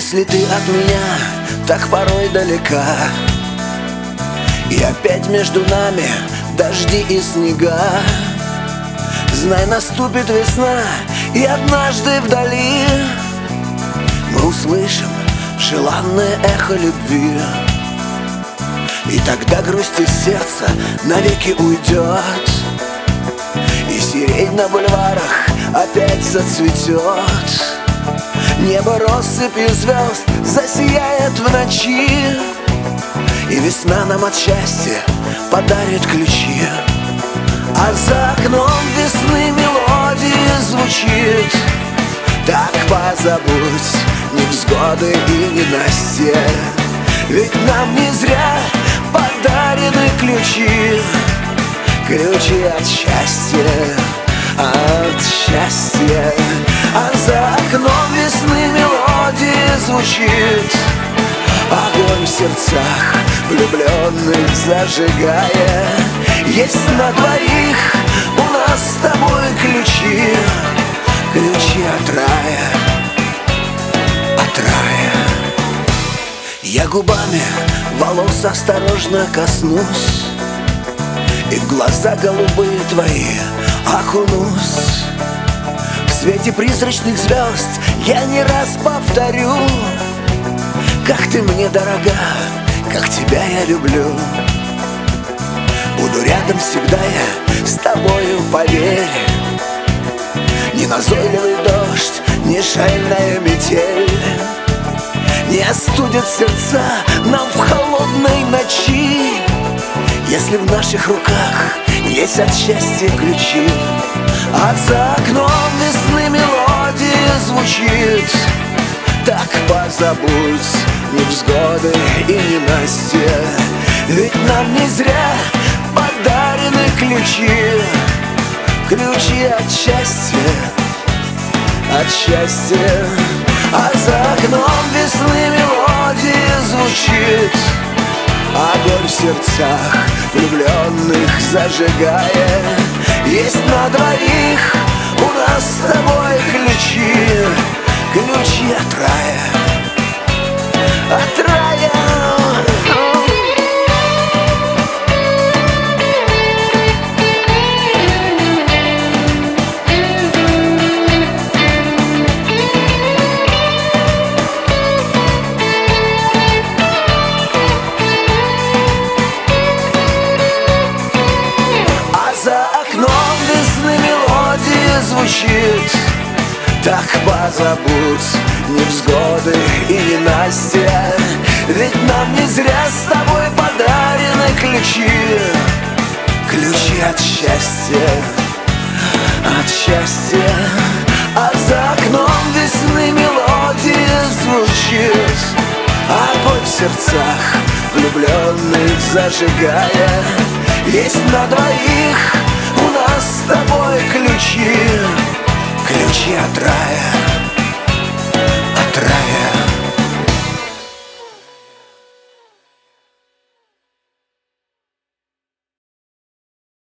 Если ты от меня так порой далека, и опять между нами дожди и снега, знай, наступит весна, и однажды вдали мы услышим желанное эхо любви. И тогда грусть из сердца навеки уйдет, и сирень на бульварах опять зацветет. Небо россыпью звезд засияет в ночи, и весна нам от счастья подарит ключи. А за окном весны мелодии звучит. Так позабудь невзгоды и ненастья, ведь нам не зря подарены ключи. Ключи от счастья, от счастья. А за окном весны мелодии звучит. Огонь в сердцах влюбленных зажигая. Есть на двоих у нас с тобой ключи. Ключи от рая, от рая. Я губами волос осторожно коснусь, и в глаза голубые твои окунусь. В свете призрачных звезд я не раз повторю: как ты мне дорога, как тебя я люблю. Буду рядом всегда я с тобою, поверь. Ни назойливый дождь, ни шальная метель не остудят сердца нам в холодной ночи, если в наших руках есть от счастья ключи. А за окном весны мелодия звучит. Так позабудь невзгоды и ненастья, ведь нам не зря подарены ключи. Ключи от счастья, от счастья. А за окном весны мелодия звучит. Огонь в сердцах влюбленных зажигая. Есть на двоих у нас с тобой ключи. Ключи от рая, от рая. Звучит. Так позабудь невзгоды и ненастья, ведь нам не зря с тобой подарены ключи. Ключи от счастья, от счастья. А за окном весны мелодия звучит. Огонь в сердцах влюбленных зажигая. Есть на двоих у нас с тобой ключи. Ключи от рая.